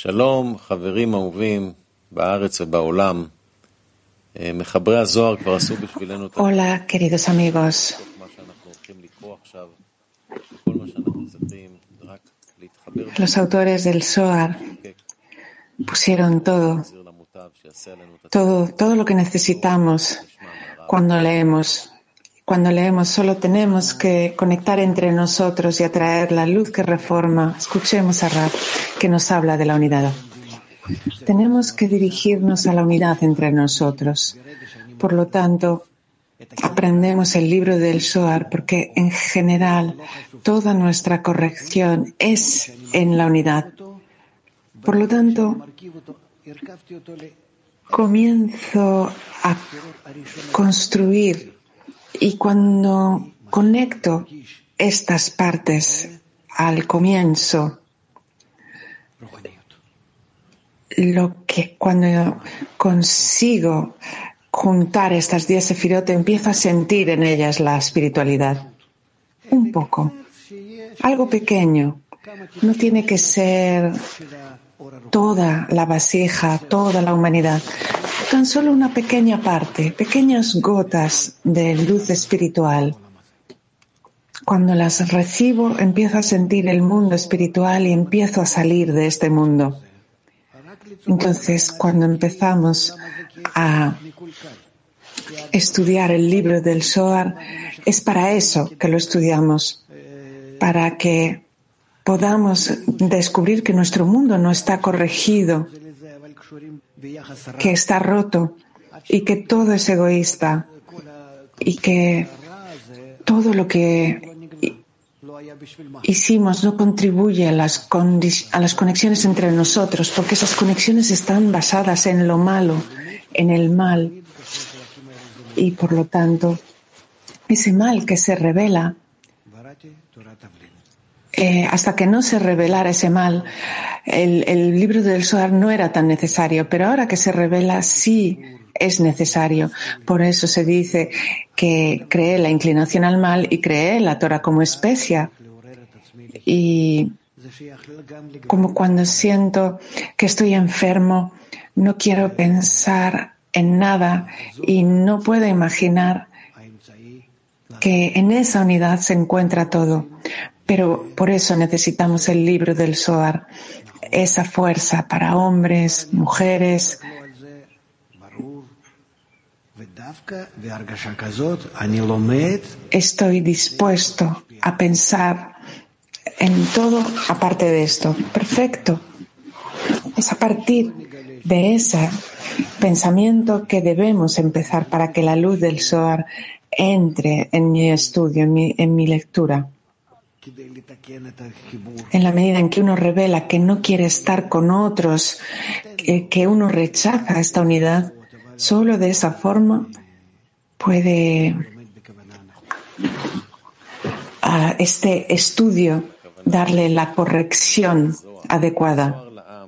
שלום, חברים אהובים בארץ ובעולם. מחברי הזוהר כבר עשו בשבילנו את Hola, queridos amigos. מה שאנחנו הולכים לקרוא עכשיו, שכל מה שאנחנו צריכים רק להתחבר Los autores del Zohar pusieron todo lo que necesitamos cuando leemos. Cuando leemos solo tenemos que conectar entre nosotros y atraer la luz que reforma. Escuchemos a Rab, que nos habla de la unidad. Tenemos que dirigirnos a la unidad entre nosotros. Por lo tanto, aprendemos el libro del Zohar porque en general toda nuestra corrección es en la unidad. Por lo tanto, comienzo a construir y cuando conecto estas partes al comienzo, cuando consigo juntar estas 10 sefirot, empiezo a sentir en ellas la espiritualidad. Un poco, algo pequeño. No tiene que ser toda la vasija, toda la humanidad. Tan solo una pequeña parte, pequeñas gotas de luz espiritual. Cuando las recibo, empiezo a sentir el mundo espiritual y empiezo a salir de este mundo. Entonces, cuando empezamos a estudiar el libro del Zohar, es para eso que lo estudiamos, para que podamos descubrir que nuestro mundo no está corregido, que está roto y que todo es egoísta y que todo lo que hicimos no contribuye a las conexiones entre nosotros, porque esas conexiones están basadas en lo malo, en el mal, y por lo tanto ese mal que se revela, hasta que no se revelara ese mal, el libro del Zohar no era tan necesario, pero ahora que se revela sí es necesario. Por eso se dice que creé la inclinación al mal y creé la Torah como especia. Y como cuando siento que estoy enfermo, no quiero pensar en nada y no puedo imaginar que en esa unidad se encuentra todo. Pero por eso necesitamos el libro del Zohar, esa fuerza para hombres, mujeres. Estoy dispuesto a pensar en todo aparte de esto. Perfecto. Es a partir de ese pensamiento que debemos empezar para que la luz del Zohar entre en mi estudio, en mi lectura. En la medida en que uno revela que no quiere estar con otros, que uno rechaza esta unidad, solo de esa forma puede a este estudio darle la corrección adecuada.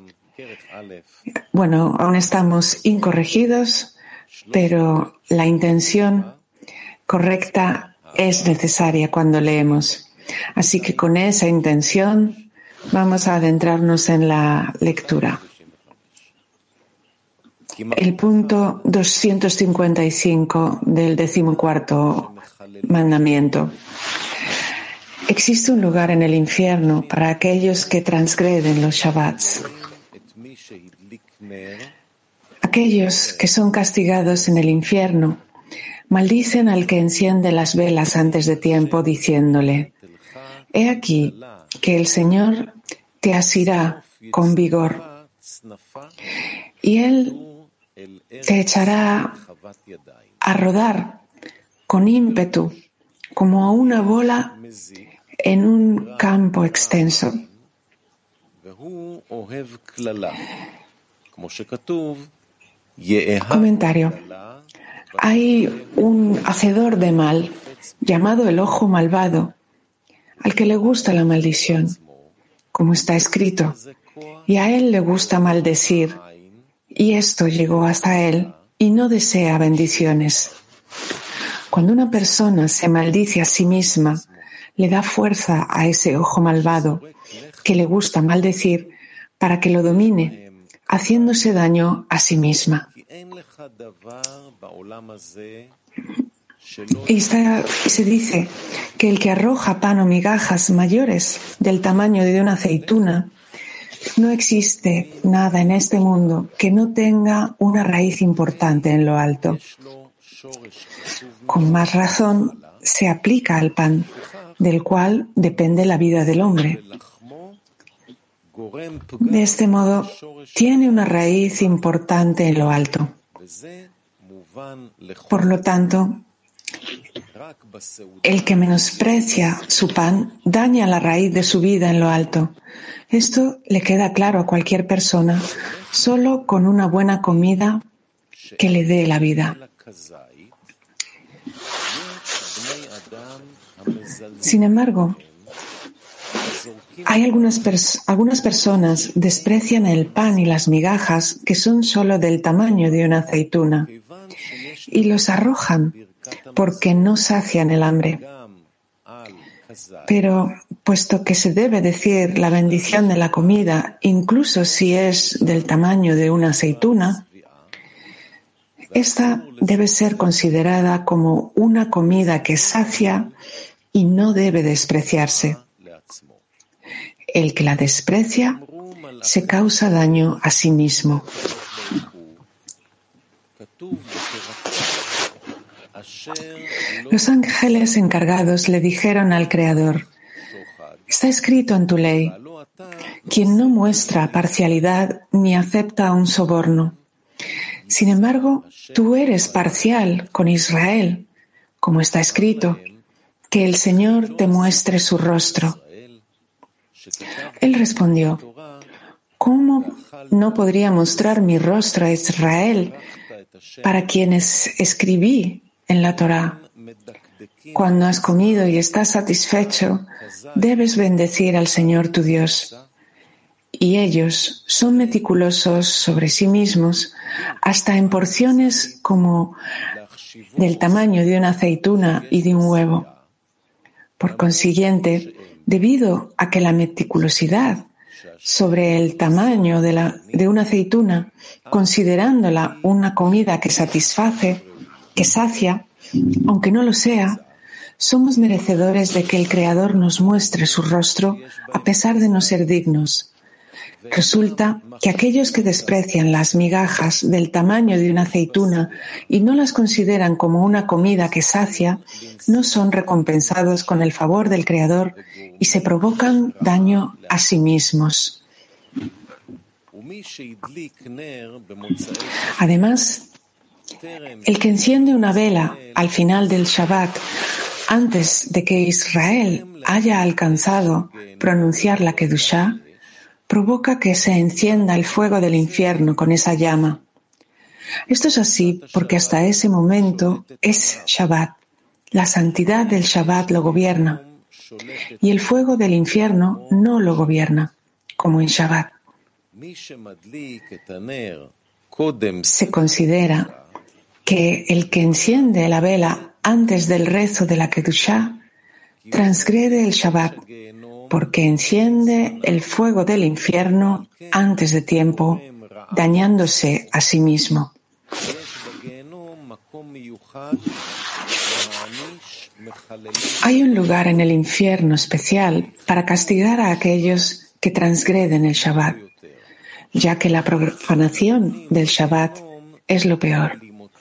Bueno, aún estamos incorregidos, pero la intención correcta es necesaria cuando leemos. Así que con esa intención vamos a adentrarnos en la lectura. El punto 255 del 14º mandamiento. Existe un lugar en el infierno para aquellos que transgreden los Shabbats. Aquellos que son castigados en el infierno maldicen al que enciende las velas antes de tiempo, diciéndole: He aquí que el Señor te asirá con vigor y Él te echará a rodar con ímpetu como a una bola en un campo extenso. Comentario. Hay un hacedor de mal llamado el ojo malvado, al que le gusta la maldición, como está escrito, y a él le gusta maldecir, y esto llegó hasta él y no desea bendiciones. Cuando una persona se maldice a sí misma, le da fuerza a ese ojo malvado que le gusta maldecir para que lo domine, haciéndose daño a sí misma. Y se dice que el que arroja pan o migajas mayores del tamaño de una aceituna, no existe nada en este mundo que no tenga una raíz importante en lo alto. Con más razón se aplica al pan, del cual depende la vida del hombre. De este modo, tiene una raíz importante en lo alto. Por lo tanto, el que menosprecia su pan daña la raíz de su vida en lo alto. Esto le queda claro a cualquier persona solo con una buena comida que le dé la vida. Sin embargo, algunas personas desprecian el pan y las migajas que son solo del tamaño de una aceituna y los arrojan porque no sacian el hambre. Pero, puesto que se debe decir la bendición de la comida, incluso si es del tamaño de una aceituna, esta debe ser considerada como una comida que sacia y no debe despreciarse. El que la desprecia se causa daño a sí mismo. Los ángeles encargados le dijeron al Creador: está escrito en tu ley, quien no muestra parcialidad ni acepta un soborno. Sin embargo, tú eres parcial con Israel, como está escrito, que el Señor te muestre su rostro. Él respondió: ¿cómo no podría mostrar mi rostro a Israel, para quienes escribí en la Torá? Cuando has comido y estás satisfecho, debes bendecir al Señor tu Dios. Y ellos son meticulosos sobre sí mismos, hasta en porciones como del tamaño de una aceituna y de un huevo. Por consiguiente, debido a que la meticulosidad sobre el tamaño de una aceituna, considerándola una comida que satisface, que sacia, aunque no lo sea, somos merecedores de que el Creador nos muestre su rostro a pesar de no ser dignos. Resulta que aquellos que desprecian las migajas del tamaño de una aceituna y no las consideran como una comida que sacia, no son recompensados con el favor del Creador y se provocan daño a sí mismos. Además, el que enciende una vela al final del Shabbat, antes de que Israel haya alcanzado pronunciar la Kedushá, provoca que se encienda el fuego del infierno con esa llama. Esto es así porque hasta ese momento es Shabbat. La santidad del Shabbat lo gobierna y el fuego del infierno no lo gobierna, como en Shabbat. Se considera que el que enciende la vela antes del rezo de la Kedushá transgrede el Shabbat, porque enciende el fuego del infierno antes de tiempo, dañándose a sí mismo. Hay un lugar en el infierno especial para castigar a aquellos que transgreden el Shabbat, ya que la profanación del Shabbat es lo peor.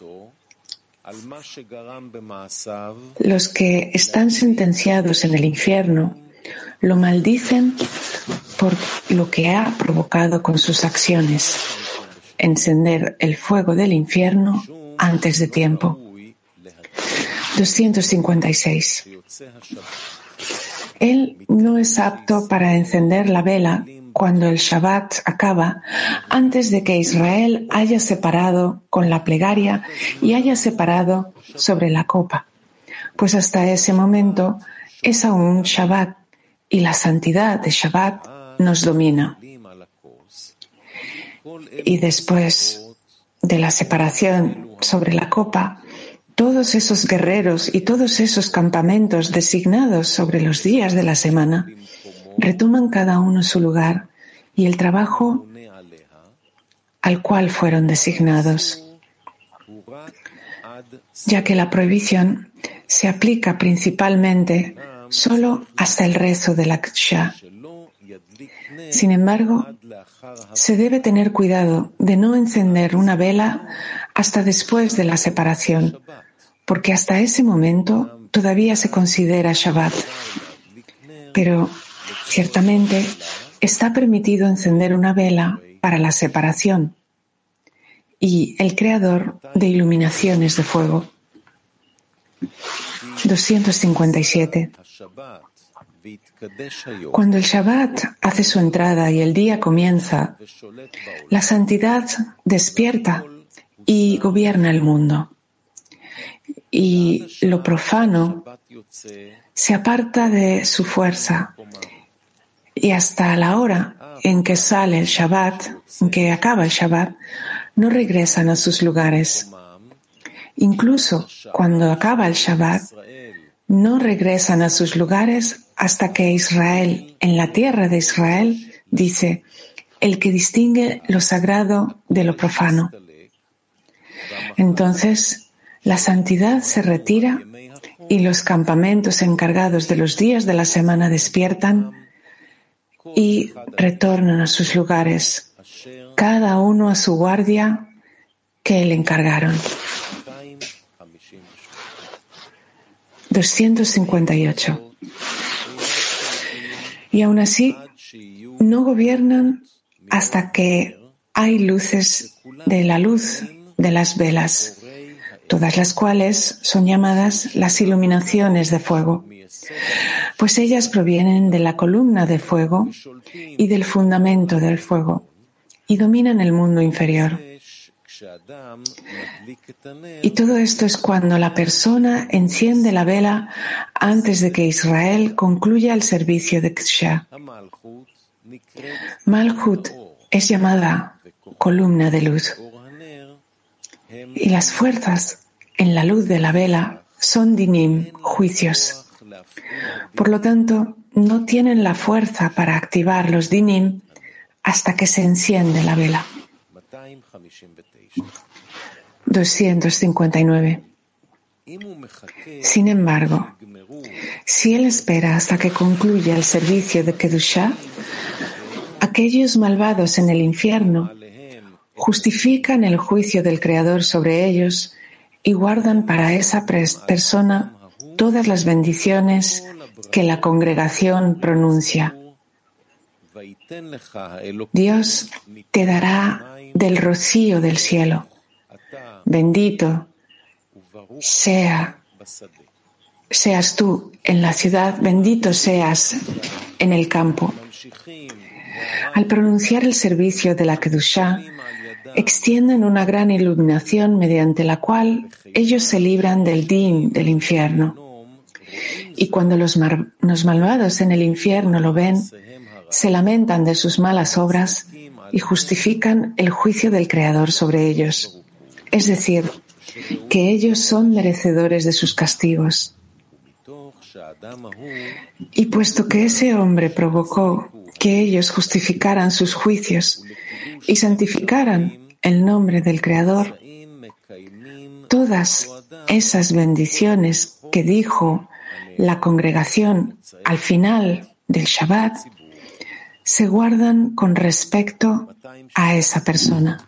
Los que están sentenciados en el infierno lo maldicen por lo que ha provocado con sus acciones, encender el fuego del infierno antes de tiempo. 256. Él no es apto para encender la vela cuando el Shabbat acaba, antes de que Israel haya separado con la plegaria y haya separado sobre la copa, pues hasta ese momento es aún Shabbat y la santidad de Shabbat nos domina. Y después de la separación sobre la copa, todos esos guerreros y todos esos campamentos designados sobre los días de la semana retoman cada uno su lugar y el trabajo al cual fueron designados, ya que la prohibición se aplica principalmente solo hasta el rezo de la Kedushá. Sin embargo, se debe tener cuidado de no encender una vela hasta después de la separación, porque hasta ese momento todavía se considera Shabbat. Pero, ciertamente, está permitido encender una vela para la separación y el creador de iluminaciones de fuego. 257. Cuando el Shabbat hace su entrada y el día comienza, la santidad despierta y gobierna el mundo. Y lo profano se aparta de su fuerza. Y hasta la hora en que sale el Shabbat, en que acaba el Shabbat, no regresan a sus lugares. Incluso cuando acaba el Shabbat, no regresan a sus lugares hasta que Israel, en la tierra de Israel, dice, el que distingue lo sagrado de lo profano. Entonces, la santidad se retira y los campamentos encargados de los días de la semana despiertan y retornan a sus lugares, cada uno a su guardia que le encargaron. 258. Y aún así, no gobiernan hasta que hay luces de la luz de las velas, todas las cuales son llamadas las iluminaciones de fuego, pues ellas provienen de la columna de fuego y del fundamento del fuego, y dominan el mundo inferior. Y todo esto es cuando la persona enciende la vela antes de que Israel concluya el servicio de Kedushá. Malchut es llamada columna de luz. Y las fuerzas en la luz de la vela son dinim, juicios. Por lo tanto, no tienen la fuerza para activar los dinim hasta que se enciende la vela. 259. Sin embargo, si él espera hasta que concluya el servicio de Kedushá, aquellos malvados en el infierno justifican el juicio del Creador sobre ellos y guardan para esa persona todas las bendiciones que la congregación pronuncia. Dios te dará del rocío del cielo. Bendito seas tú en la ciudad, bendito seas en el campo. Al pronunciar el servicio de la Kedushá, extienden una gran iluminación mediante la cual ellos se libran del din del infierno. Y cuando los malvados en el infierno lo ven, se lamentan de sus malas obras y justifican el juicio del Creador sobre ellos. Es decir, que ellos son merecedores de sus castigos. Y puesto que ese hombre provocó que ellos justificaran sus juicios y santificaran el nombre del Creador, todas esas bendiciones que dijo la congregación al final del Shabbat se guardan con respecto a esa persona.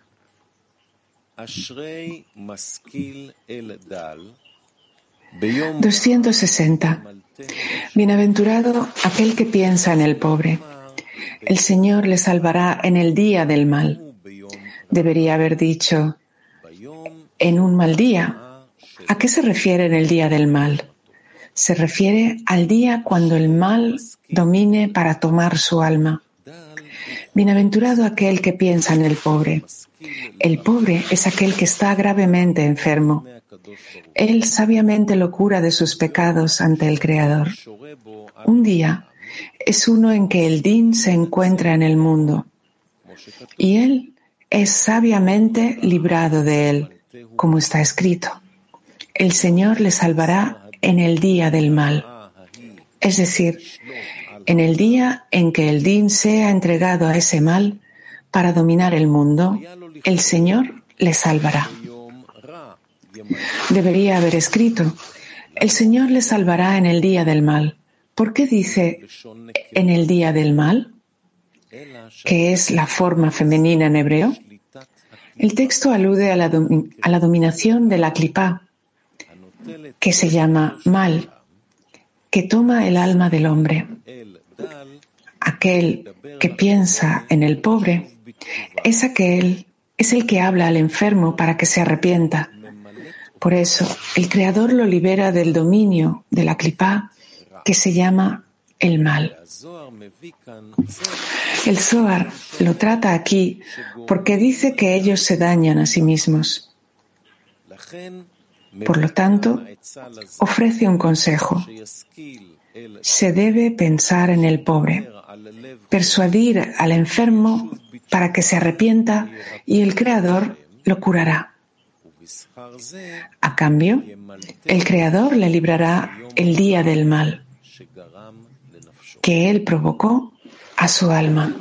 260. Bienaventurado aquel que piensa en el pobre. El Señor le salvará en el día del mal. Debería haber dicho, en un mal día. ¿A qué se refiere en el día del mal? Se refiere al día cuando el mal domine para tomar su alma. Bienaventurado aquel que piensa en el pobre. El pobre es aquel que está gravemente enfermo. Él sabiamente lo cura de sus pecados ante el Creador. Un día es uno en que el din se encuentra en el mundo y él es sabiamente librado de él, como está escrito. El Señor le salvará en el día del mal. Es decir, en el día en que el Din sea entregado a ese mal para dominar el mundo, el Señor le salvará. Debería haber escrito, el Señor le salvará en el día del mal. ¿Por qué dice en el día del mal? Que es la forma femenina en hebreo. El texto alude a la dominación de la clipá, que se llama mal, que toma el alma del hombre. Aquel que piensa en el pobre es el que habla al enfermo para que se arrepienta. Por eso, el Creador lo libera del dominio de la clipá, que se llama el mal. El Zohar lo trata aquí porque dice que ellos se dañan a sí mismos. Por lo tanto, ofrece un consejo. Se debe pensar en el pobre, persuadir al enfermo para que se arrepienta y el Creador lo curará. A cambio, el Creador le librará el día del mal que él provocó a su alma.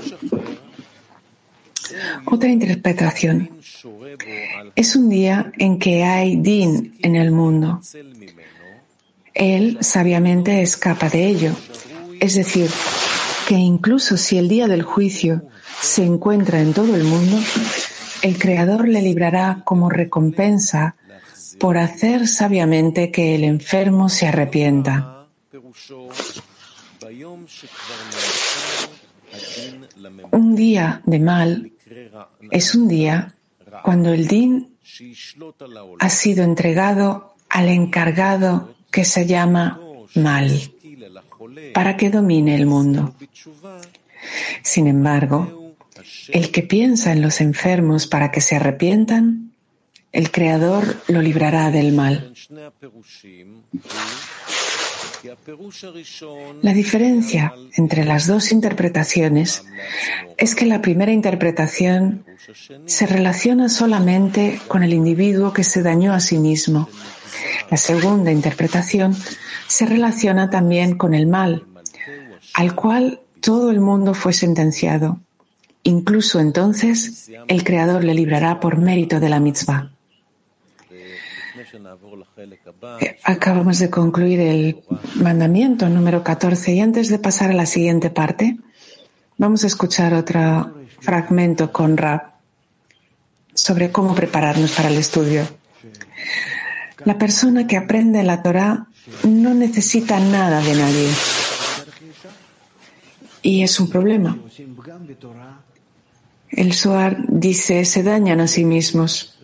Otra interpretación. Es un día en que hay din en el mundo. Él sabiamente escapa de ello. Es decir, que incluso si el día del juicio se encuentra en todo el mundo, el Creador le librará como recompensa por hacer sabiamente que el enfermo se arrepienta. Un día de mal es un día cuando el din ha sido entregado al encargado que se llama mal, para que domine el mundo. Sin embargo, el que piensa en los enfermos para que se arrepientan, el Creador lo librará del mal. La diferencia entre las dos interpretaciones es que la primera interpretación se relaciona solamente con el individuo que se dañó a sí mismo. La segunda interpretación se relaciona también con el mal, al cual todo el mundo fue sentenciado. Incluso entonces, el Creador le librará por mérito de la mitzvah. Acabamos de concluir el mandamiento número 14 y antes de pasar a la siguiente parte, vamos a escuchar otro fragmento con Rab sobre cómo prepararnos para el estudio. La persona que aprende la Torá no necesita nada de nadie. Y es un problema. El Zohar dice, se dañan a sí mismos.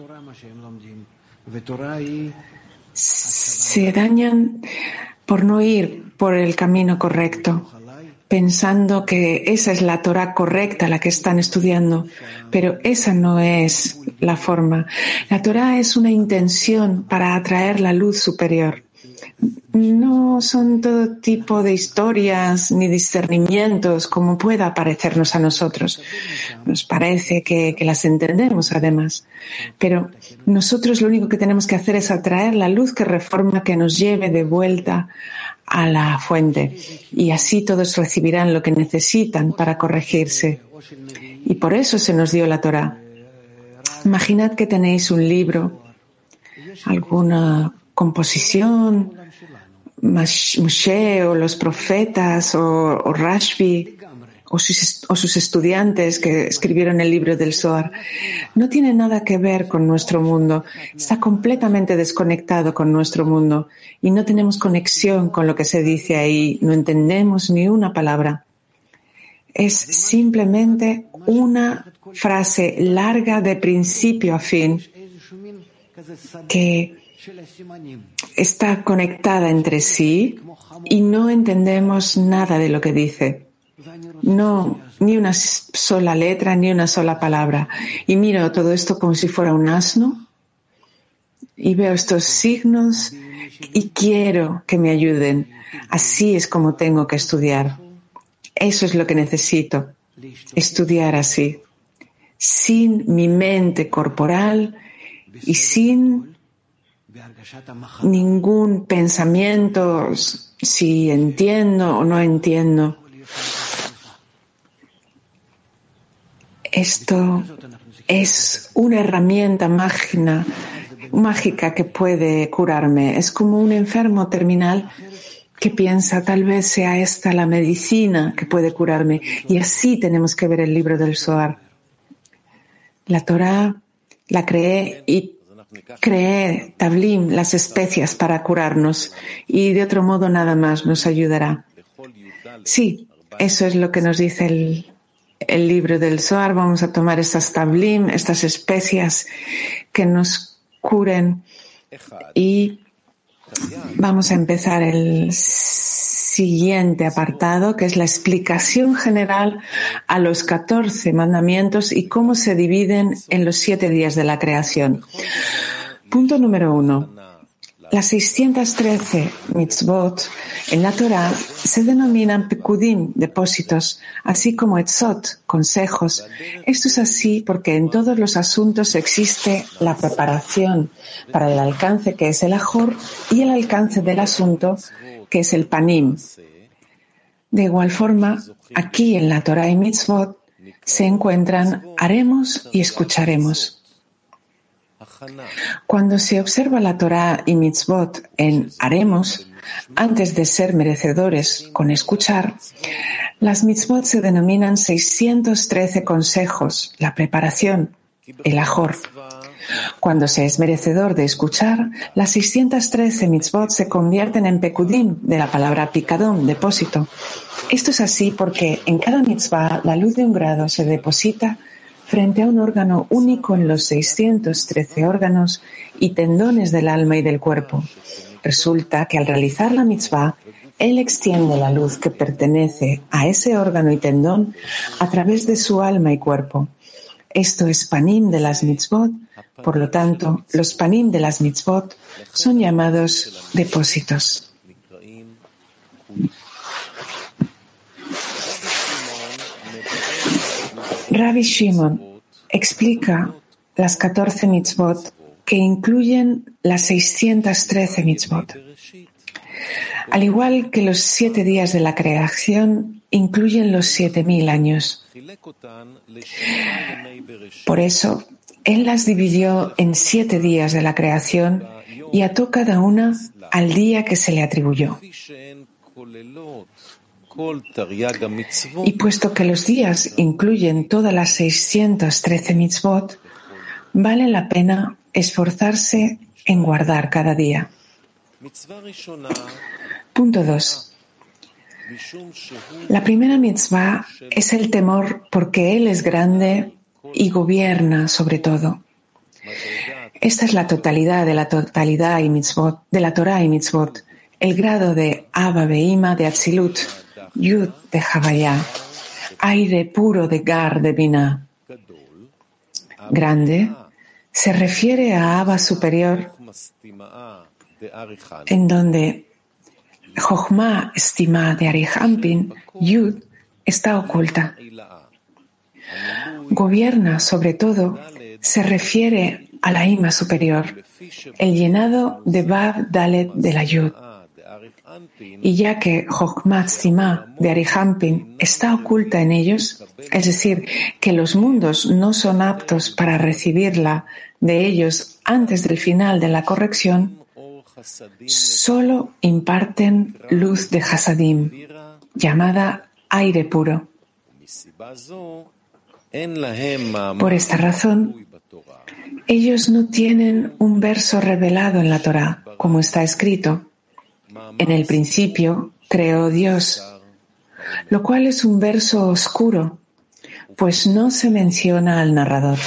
Se dañan por no ir por el camino correcto, pensando que esa es la Torá correcta la que están estudiando, pero esa no es la forma. La Torá es una intención para atraer la luz superior. No son todo tipo de historias ni discernimientos como pueda parecernos a nosotros. Nos parece que las entendemos además. Pero nosotros lo único que tenemos que hacer es atraer la luz que reforma, que nos lleve de vuelta a la fuente. Y así todos recibirán lo que necesitan para corregirse. Y por eso se nos dio la Torá. Imaginad que tenéis un libro, alguna composición, Moshe o los profetas o Rashbi o sus estudiantes que escribieron el libro del Zohar. No tiene nada que ver con nuestro mundo. Está completamente desconectado con nuestro mundo y no tenemos conexión con lo que se dice ahí. No entendemos ni una palabra. Es simplemente una frase larga de principio a fin que está conectada entre sí y no entendemos nada de lo que dice. No, ni una sola letra, ni una sola palabra. Y miro todo esto como si fuera un asno y veo estos signos y quiero que me ayuden. Así es como tengo que estudiar. Eso es lo que necesito, estudiar así, sin mi mente corporal y sin ningún pensamiento si entiendo o no entiendo. Esto es una herramienta mágica que puede curarme. Es como un enfermo terminal que piensa, tal vez sea esta la medicina que puede curarme. Y así tenemos que ver el libro del Zohar. La Torah la creé y creé Tablim, las especias para curarnos. Y de otro modo nada más nos ayudará. Sí, eso es lo que nos dice el libro del Zohar. Vamos a tomar estas Tablim, estas especias que nos curen. Y vamos a empezar el siguiente apartado, que es la explicación general a los 14 mandamientos y cómo se dividen en los 7 días de la creación. Punto número 1. Las 613 mitzvot en la Torah se denominan pekudim, depósitos, así como etzot, consejos. Esto es así porque en todos los asuntos existe la preparación para el alcance que es el ajor y el alcance del asunto que es el panim. De igual forma, aquí en la Torah y mitzvot se encuentran haremos y escucharemos. Cuando se observa la Torah y mitzvot en haremos, antes de ser merecedores con escuchar, las mitzvot se denominan 613 consejos, la preparación, el ajor. Cuando se es merecedor de escuchar, las 613 mitzvot se convierten en pekudim, de la palabra picadón, depósito. Esto es así porque en cada mitzvah la luz de un grado se deposita frente a un órgano único en los 613 órganos y tendones del alma y del cuerpo. Resulta que al realizar la mitzvah, él extiende la luz que pertenece a ese órgano y tendón a través de su alma y cuerpo. Esto es panim de las mitzvot, por lo tanto, los panim de las mitzvot son llamados depósitos. Rabbi Shimon explica las 14 mitzvot que incluyen las 613 mitzvot. Al igual que los 7 días de la creación, incluyen los 7.000 años. Por eso, él las dividió en 7 días de la creación y ató cada una al día que se le atribuyó. Y puesto que los días incluyen todas las 613 mitzvot, vale la pena esforzarse en guardar cada día. Punto 2. La primera mitzvah es el temor porque Él es grande y gobierna sobre todo. Esta es la totalidad de la totalidad y mitzvot, de la Torah y mitzvot, el grado de Abba Beima de Atzilut, Yud de Havaya, aire puro de Gar de Binah. Grande se refiere a Abba superior, en donde Jochma estima de Arihampin, Yud, está oculta. Gobierna sobre todo se refiere a la Ima superior, el llenado de Vav Dalet de la Yud. Y ya que Jochmat Stima de Arihampin está oculta en ellos, es decir, que los mundos no son aptos para recibirla de ellos antes del final de la corrección, solo imparten luz de Hasadim, llamada aire puro. Por esta razón, ellos no tienen un verso revelado en la Torá, como está escrito: en el principio creó Dios, lo cual es un verso oscuro, pues no se menciona al narrador.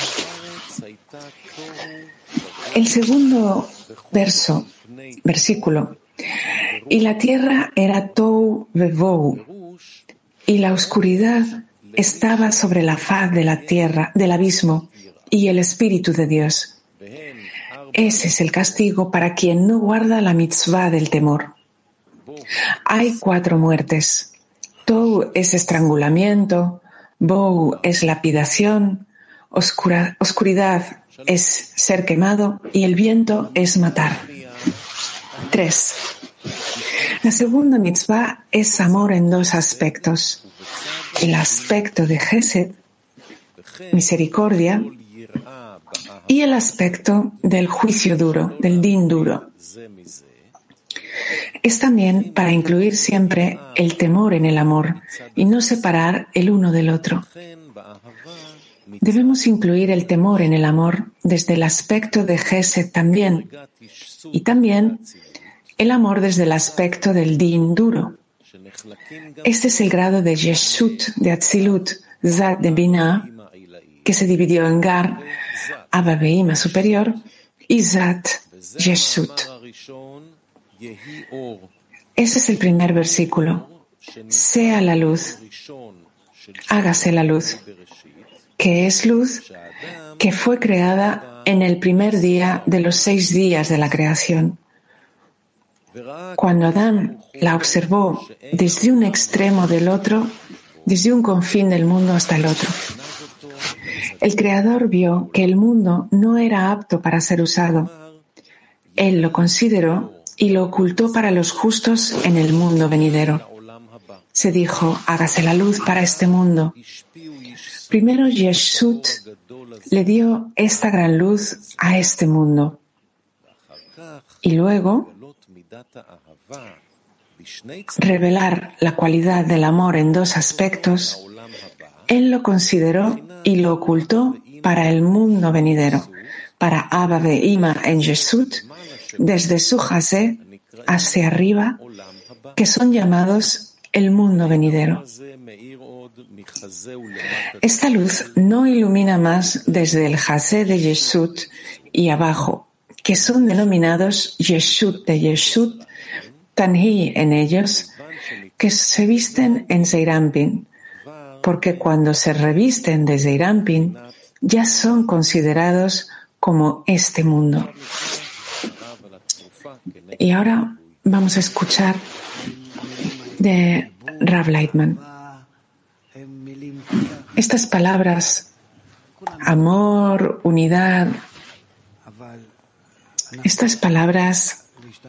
El segundo versículo, y la tierra era Tohu Vevou, y la oscuridad estaba sobre la faz de la tierra, del abismo, y el Espíritu de Dios. Ese es el castigo para quien no guarda la mitzvah del temor. Hay 4 muertes. Tohu es estrangulamiento, Bou es lapidación, oscuridad es ser quemado y el viento es matar. 3. La segunda mitzvah es amor en dos aspectos. El aspecto de Gesed, misericordia, y el aspecto del juicio duro, del din duro. Es también para incluir siempre el temor en el amor y no separar el uno del otro. Debemos incluir el temor en el amor desde el aspecto de Gesed también, y también el amor desde el aspecto del din duro. Este es el grado de Yeshut, de Atzilut, Zat de Binah, que se dividió en Gar, Abba Beima superior, y Zat, Yeshut. Ese es el primer versículo. Sea la luz, hágase la luz, que es luz que fue creada en el primer día de los 6 días de la creación. Cuando Adán la observó desde un extremo del otro, desde un confín del mundo hasta el otro, el Creador vio que el mundo no era apto para ser usado. Él lo consideró y lo ocultó para los justos en el mundo venidero. Se dijo, hágase la luz para este mundo. Primero Yeshut le dio esta gran luz a este mundo. Y luego revelar la cualidad del amor en dos aspectos, Él lo consideró y lo ocultó para el mundo venidero, para Abba Beima en Yeshut, desde su Jazé hacia arriba, que son llamados el mundo venidero. Esta luz no ilumina más desde el Jazé de Yeshut y abajo, que son denominados Yeshut de Yeshut, Tanhi en ellos, que se visten en Zeirampin, porque cuando se revisten de Zeirampin, ya son considerados como este mundo. Y ahora vamos a escuchar de Rav Leitman. Estas palabras, amor, unidad, estas palabras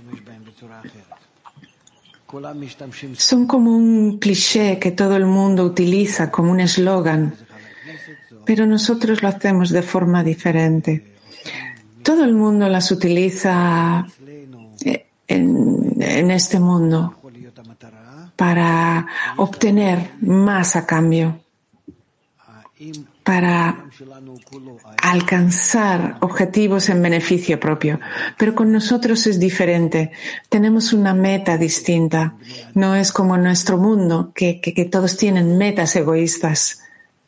son como un cliché que todo el mundo utiliza como un eslogan, pero nosotros lo hacemos de forma diferente. Todo el mundo las utiliza en este mundo para obtener más a cambio, para alcanzar objetivos en beneficio propio. Pero con nosotros es diferente. Tenemos una meta distinta. No es como en nuestro mundo, que todos tienen metas egoístas,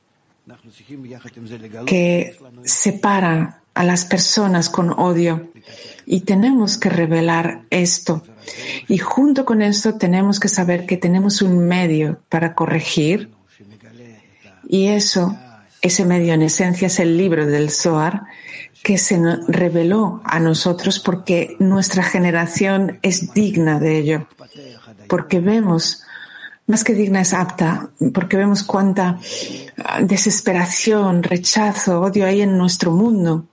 que separan a las personas con odio. Y tenemos que revelar esto. Y junto con esto tenemos que saber que tenemos un medio para corregir. Y ese medio en esencia es el libro del Zohar, que se reveló a nosotros porque nuestra generación es digna de ello. Porque vemos, más que digna es apta, porque vemos cuánta desesperación, rechazo, odio hay en nuestro mundo.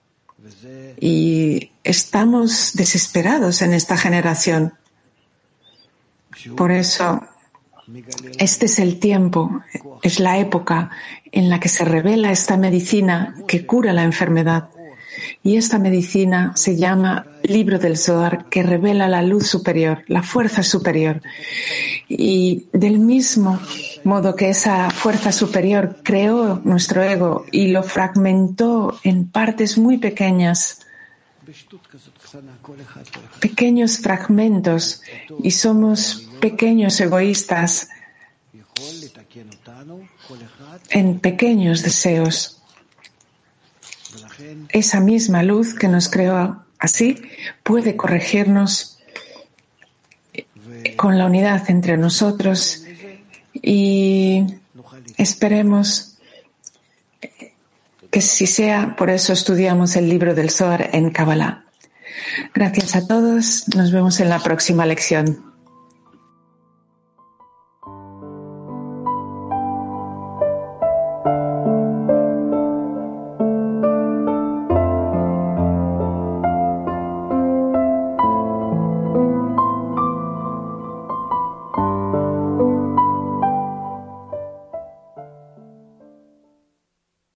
Y estamos desesperados en esta generación. Por eso, este es el tiempo, es la época en la que se revela esta medicina que cura la enfermedad. Y esta medicina se llama Libro del Zohar, que revela la luz superior, la fuerza superior. Y del mismo modo que esa fuerza superior creó nuestro ego y lo fragmentó en partes muy pequeñas, pequeños fragmentos, y somos pequeños egoístas en pequeños deseos. Esa misma luz que nos creó así puede corregirnos con la unidad entre nosotros, y esperemos que si sea, por eso estudiamos el libro del Zohar en Kabbalah. Gracias a todos, nos vemos en la próxima lección.